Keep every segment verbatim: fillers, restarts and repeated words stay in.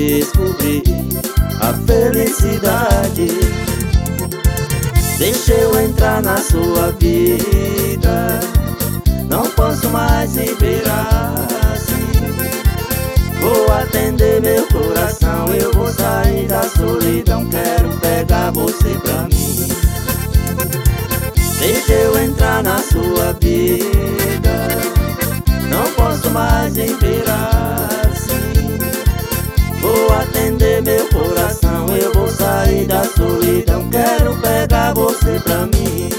descobrir a felicidade. Deixa eu entrar na sua vida, não posso mais viver assim. Vou atender meu coração, eu vou sair da solidão, quero pegar você pra mim. Deixa eu entrar na sua vida, não posso mais viver assim. Vou atender meu coração, eu vou sair da solidão, quero pegar você pra mim.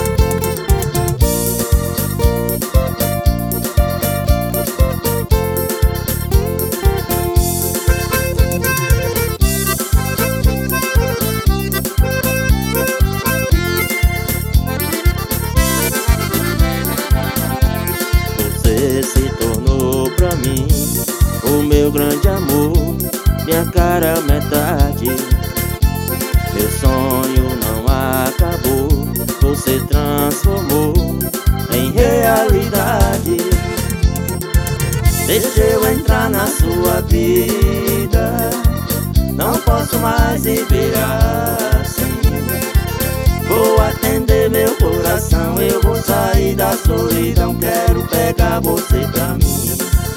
Você se tornou pra mim o meu grande amor, minha cara metade. Meu sonho não acabou, você transformou em realidade. Deixa eu entrar na sua vida, não posso mais viver assim. Vou atender meu coração, eu vou sair da solidão, quero pegar você pra mim.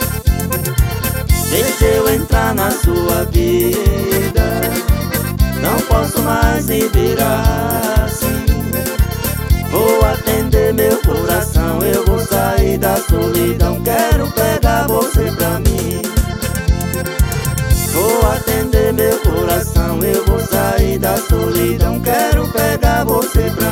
Deixa eu entrar na sua vida, não posso mais viver assim. Vou atender meu coração, eu vou sair da solidão, quero pegar você pra mim. Vou atender meu coração, eu vou sair da solidão, quero pegar você pra mim.